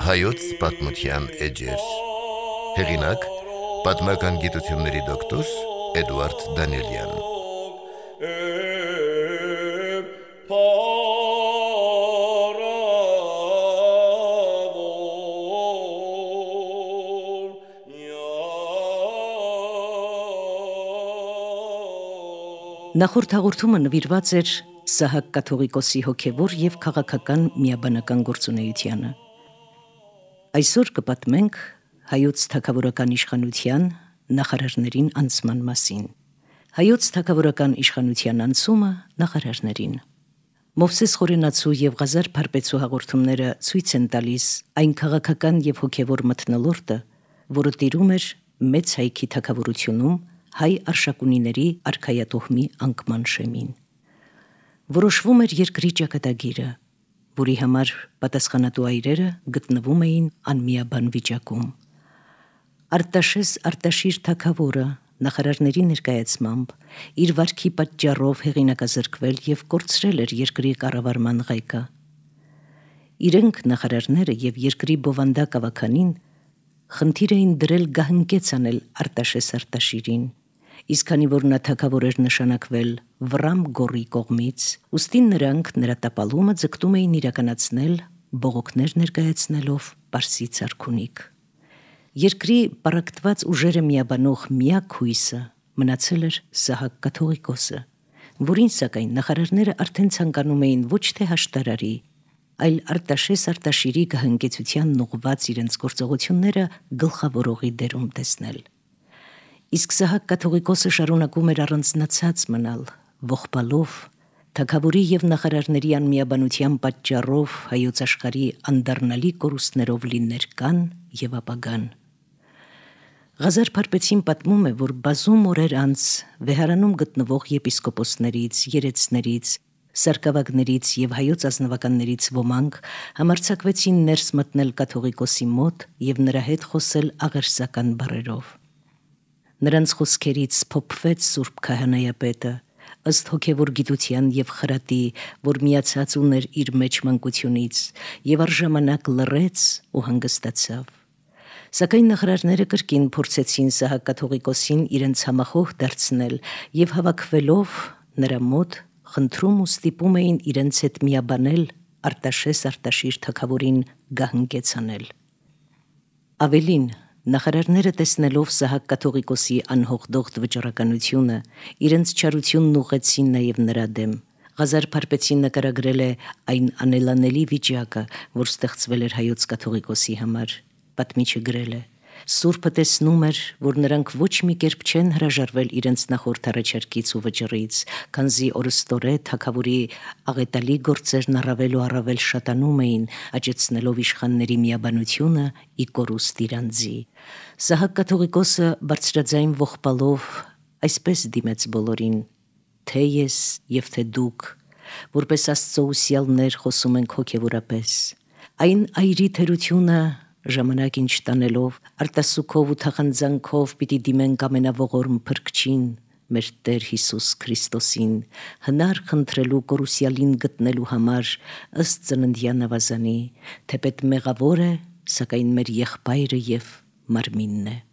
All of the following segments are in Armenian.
Հայոց պատմության էջեր։ Հեղինակ՝ պատմական գիտությունների դոկտոր Էդուարդ Դանիելյան։ Նախորդ հաղորդումը նվիրված էր Սահակ կաթողիկոսի հոգևոր և քաղաքական միաբանական գործունեությանը։ Այսօր կպատմենք հայոց թագավորական իշխանության նախարարներին անցման մասին։ Հայոց թագավորական իշխանության անցումը նախարարներին։ Մովսես Խորենացու և Ղազար Փարպեցու հաղորդումները ցույց են տալիս այն քաղաքական և հոգևոր մթնոլորտը, որը տիրում էր մեծ հայքի թագավորությունում հայ արշակունիների արքայատոհմի անկման շեմին։ Որոշվում էր երկրի ճակատագիրը, որի համար պատասխանատու այրերը գտնվում էին անմիաբան վիճակում։ Արտաշես Արտաշիր թագավորը նախարարների ներկայացմամբ իր վարքի պատճառով հեղինակազրկվել և կորցրել էր երկրի կառավարման ղեկը։ Իրենք նախարարները և երկրի բովանդակ ավագանին խնդիր էին դրել գահընկեց անել Արտաշես Արտաշիրին, իսկ քանի որ նա թագավոր էր նշանակվել Վռամ գոռի կողմից, ուստի նրանք նրա տապալումը ձգտում էին իրականացնել բողոքներ ներկայացնելով Պարսից արքունիք։ Երկրի պառակտված ուժերը միաբանող միակ հույսը մնացել էր Սահակ կաթողիկոսը, որին սակայն նախարարները արդեն ցանկանում էին ոչ թե հաշտարարի, այլ Արտաշես Արտաշիրի գահընկեցությանն ուղղված իրենց գործողությունները գլխավորողի դերում տեսնել։ Իսկ Սահակ կաթողիկոսը շարունակում էր առանձնացած մնալ, ողբալով, թագավորի և նախարարների անմիաբանության պատճառով հայոց աշխարհի անդառնալի կորուստներով լի ներկան և ապագան։ Ղազար Փարպեցին պատմում է, որ բազում օրեր անց վեհարանում գտնվող եպիսկոպոսներից, երեցներից, սարկավագներից և հայոց ազնվականներից ոմանք համարձակվեցին ներս մտնել կաթողիկոսի մոտ և նրա հետ խոսել աղերսական բառերով։ Նրանց խոսքերից փոփվեց Սուրբ Քահանայապետը, ըստ հոգևոր գիտության և խրատի, որ միացած ուներ իր մեջ մանկությունից, և առժամանակ լռեց ու հանգստացավ։ Սակայն նախարարները կրկին փորձեցին Սահակ կաթողիկոսին իրենց համախոհ դարձնել և հավաքվելով նրա մոտ խնդրում ու ստիպում էին իրենց հետ միաբանել Արտաշես Արտաշիր թագավորին գահընկեց անել։ Ավելին, նախարարները տեսնելով Սահակ կաթողիկոսի անհողդողդ վճռականությունը, իրենց չարությունն ուղղեցին նաև նրա դեմ։ Ղազար Փարպեցին նկարագրել է այն անելանելի վիճակը, որ ստեղծվել էր հայոց կաթողիկոսի համար։ Պատմիչը գրել է. Սուրբը տեսնում էր, որ նրանք ոչ մի կերպ չեն հրաժարվել իրենց նախորդ առաջարկից ու վճռից, քանզի օրըստորե թագավորի աղետալի գործերն առավել ու առավել շատանում էին, աճեցնելով իշխանների միաբանությունը ի կորուստ իր անձի։ Սահակ կաթողիկոսը բարձրաձայն ողբալով այսպես դիմեց բոլորին. «Թե ես և թե դուք, որպես Աստծո ուսյալներ խոսում ենք հոգևորապես, այն այրի թերությունը ժամանակ ինչ տանելով, արտասուքով ու թախանձանքով պիտի դիմենք ամենաողորմ Փրկչին, մեր Տեր Հիսուս Քրիստոսին, հնար խնդրելու կորուսյալին գտնելու համար ըստ ծննդյան ավազանի, թեպետ մեղավոր է, սակայն մեր եղբայրը և մարմինն է»։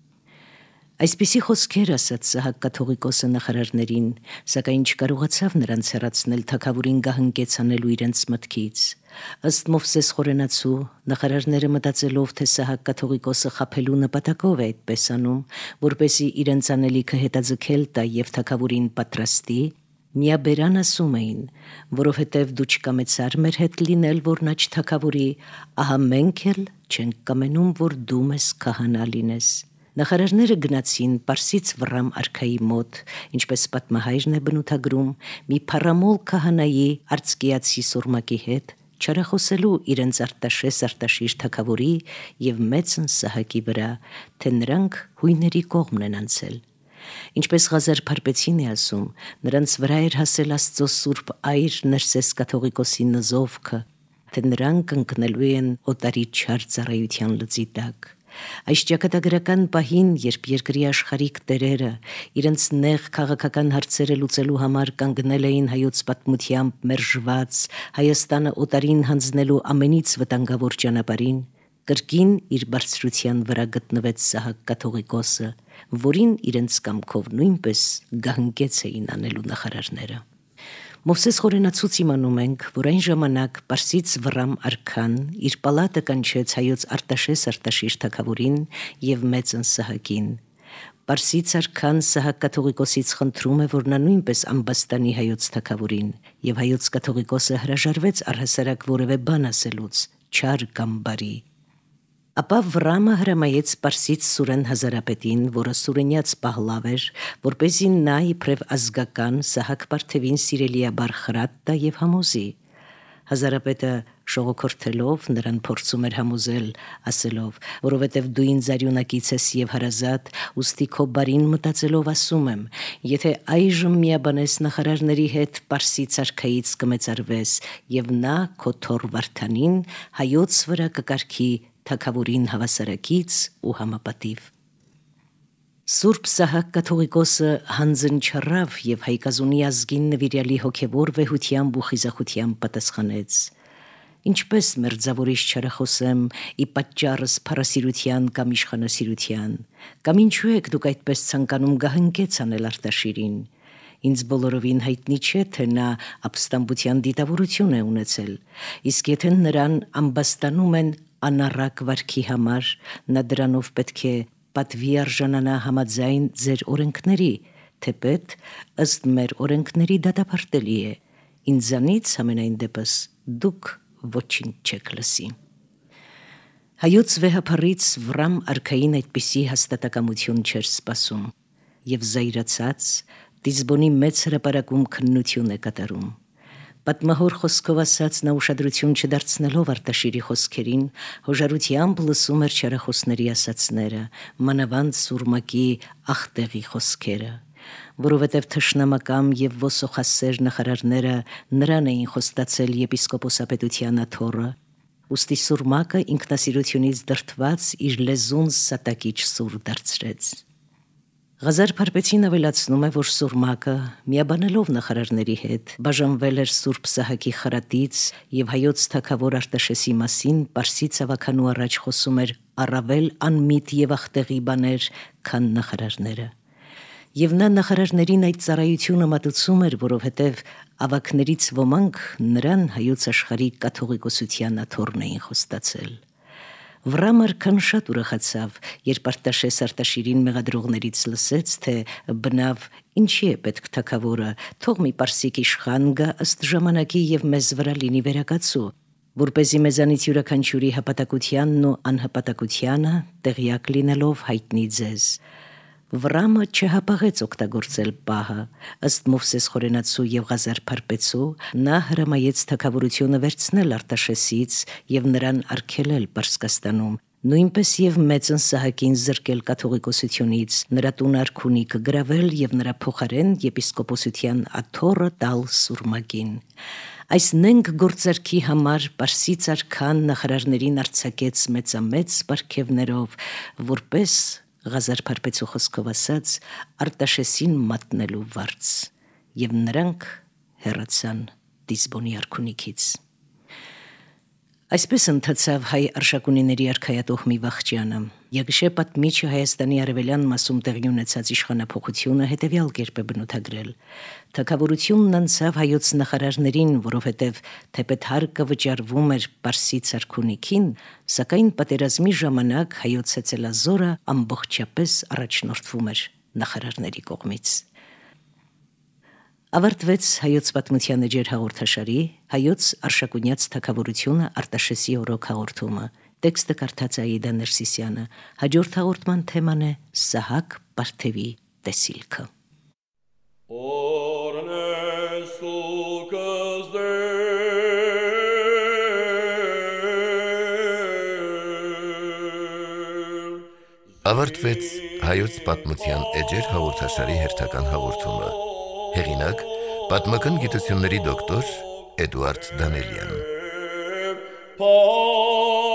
Այսպիսի խոսքեր ասաց Սահակ կաթողիկոսը նախարարներին, սակայն չկարողացավ նրանց հեռացնել թագավորին գահընկեց անելու իրենց մտքից։ Ըստ Մովսես Խորենացու, նախարարները մտածելով, թե Սահակ կաթողիկոսը խաբելու նպատակով է այդպես անում, որպեսզի իրենց անելիքը հետաձգել տա և թագավորին պատրաստի, միաբերան ասում էին, որովհետև դու չկամեցար մեր հետ լինել, որ նա չթագավորի, ահա մենք էլ չենք կամենում, որ դու մեզ քահանա լինես։ Նախարարները գնացին Պարսից Վռամ արքայի մոտ, ինչպես պատմահայրն է բնութագրում, մի փառամոլ քահանայի արծկիացի սուրմակի հետ, չարախոսելու իրենց Արտաշես Արտաշիր թագավորի և մեծն Սահակի վրա, թե նրանք հույների կողմն են անցել։ Ինչպես Ղազար Փարպեցին է ասում, նրանց վրա էր հասել Աստծո սուրբ այր Ներսես կաթողիկոսի նզովքը, թե նրանք ընկնելու են օտարի չար ծառայության լծի տակ։ Այս ճակատագրական պահին, երբ երկրի աշխարհիկ տերերը իրենց նեղ քաղաքական հարցերը լուծելու համար կանգնել էին հայոց պատմությամբ մերժված Հայաստանը օտարին հանձնելու ամենից վտանգավոր ճանապարհին, կրկին իր բարձրության վրա գտնվեց Սահակ կաթողիկոսը, որին իրենց կամքով նույնպես գահնկեց էին անելու նախարարները։ Մովսես խորենացուց իմանում ենք, որ այն ժամանակ Պարսից Վռամ արքան իր պալատը կանչեց հայոց Արտաշես Արտաշիր թագավորին և մեծն Սահակին։ Պարսից արքան Սահակ կաթողիկոսից խնդրում է, որ նա նույնպես ամբաստանի հայոց թագավորին, և հայոց կաթողիկոսը հրաժարվեց առհասարակ որևէ բան ասելուց, չար կամ բարի։ Ապա Վռամը հրամայեց Պարսից Սուրեն հազարապետին, որը սուրենյաց Պահլավ էր, որպեսզի նա իբրև ազգական Սահակ Պարթևին սիրելիաբար խրատ տա և համոզի։ Հազարապետը շողոքորթելով նրան փորձում էր համոզել, ասելով, որովհետև դու ինձ արյունակից ես և հարազատ, ուստի քո բարին մտածելով ասում եմ, եթե այժմ միաբանես նախարարների հետ, Պարսից արքայից կմեծարվես, և նա քո թոռ Վարդանին հայոց վրա կկարգի թագավորին հավասարակից ու համապատիվ։ Սուրբ Սահակ կաթողիկոսը հանձն չռավ և հայկազունի ազգին նվիրյալի հոգևոր վեհությամբ ու խիզախությամբ պատասխանեց. Ինչպես մերձավորից չարախոսեմ, ի պատճառս փառասիրության կամ իշխանասիրության, կամ ինչու եք դուք այդպես ցանկանում գահնկեց անել Արտաշիրին։ Ինձ բոլորովին հայտնի չէ, թե նա ապստամբության դիտավորություն է ունեցել, իսկ եթե նրան ամբաստանում են անառակ վարքի համար, նա դրանով պետք է պատվի արժանանա համաձայն ձեր օրենքների, թեպետ ըստ մեր օրենքների դատապարտելի է, ինձանից համենայն դեպս դուք ոչինչ չեք լսի։ Հայոց վեհափառից Վռամ արքային այդպիսի հաստատակամություն չէր սպասում, և զայրացած Դիզբոնի մեծ հրապարակում քննություն է կատարում։ Պատմահոր խոսքով ասած նա ուշադրություն չդարձնելով Արտաշիրի խոսքերին, հոժարությամբ լսում էր չարախոսների ասածները, մանավանդ Սուրմակի ախտեղի խոսքերը, որովհետև թշնամական և ոսոխասեր նախարարները նրան էին խոստացել եպիսկոպոսապետության աթոռը, ուստի Սուրմակը ինքնասիրությունից դրդված իր լեզուն սատակիչ սուր դարձրեց։ Ղազար Փարպեցին ավելացնում է, որ Սուրմակը, միաբանելով նախարարների հետ, բաժանվել էր Սուրբ Սահակի խրատից և հայոց թագավոր Արտաշեսի մասին Պարսից ավագանու առաջ խոսում էր առավել անմիտ և ախտեղի բաներ, քան նախարարները։ Եվ նա նախարարներին այդ ծառայությունը մատուցում էր, որովհետև ավագներից ոմանք նրան հայոց աշխարհի կաթողիկոսության աթոռն էին խոստացել։ Վռամ արքան շատ ուրախացավ, երբ Արտաշես Արտաշիրին մեղադրողներից լսեց, թե բնավ ինչի է պետք թագավորը, թող մի պարսիկ իշխան գա ըստ ժամանակի և մեզ վրա լինի վերակացու, որպեսզի մեզանից յուրաքանչյուրի հպատակությանն ու անհպատակությանը տեղյակ լինելով հայտնի ձեզ։ Վռամը չհապաղեց օգտագործել պահը, ըստ Մովսես խորենացու և Ղազար Փարպեցու, նա հրամայեց թագավորությունը վերցնել Արտաշեսից և նրան արգելել Պարսկաստանում, նույնպես և մեծն Սահակին զրկել կաթողիկոսությունից, նրա տուն արքունիքը գրավել և նրա փոխարեն եպիսկոպոսության աթոռը տալ Սուրմակին։ Այս նենգ գործարքի համար Պարսից արքան նախարարներին արձակեց մեծամեծ պարգևներով, որպես Ղազար Փարպեցու խոսքով ասած, Արտաշեսին մատնելու վարձ, և նրանք հեռացան Դիզբոնի արքունիքից։ Այսպես ընթացավ հայ արշակունիների արքայատոհմի վախճանը։ Եղիշե պատմիչը Հայաստանի արևելյան մասում տեղի ունեցած իշխանափոխությունը հետևյալ կերպ է բնութագրել. թագավորությունն անցավ հայոց նախարարներին, որովհետև թեպետ հարկը վճարվում էր Պարսից արքունիքին, սակայն պատերազմի ժամանակ հայոց հեծելազորը ամբողջապես առաջնորդվում էր նախարարների կողմից։ Ավարտվեց հայոց պատմության էջեր հաղորդաշարի հայոց արշակունյաց թագավորությունը Արտաշեսի օրոք հաղորդումը։ Տեքստը կարդաց Աիդա Ներսիսյանը։ Հաջորդ հաղորդման թեման է Սահակ Պարթևի տեսիլքը։ Ավարտվեց հայոց պատմության էջեր հաղորդաշարի հերթական հաղորդումը։ Հեղինակ՝ պատմական գիտությունների դոկտոր Էդուարդ Դանելյան։